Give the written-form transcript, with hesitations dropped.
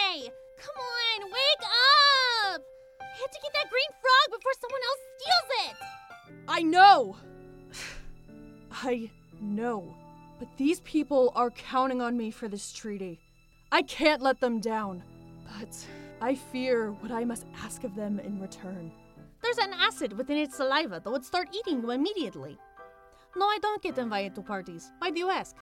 way! Come on, wake up! I have to get that green frog before someone else steals it! I know! I know. But these people are counting on me for this treaty. I can't let them down. But I fear what I must ask of them in return. There's an acid within its saliva that would start eating you immediately. No, I don't get invited to parties. Why do you ask?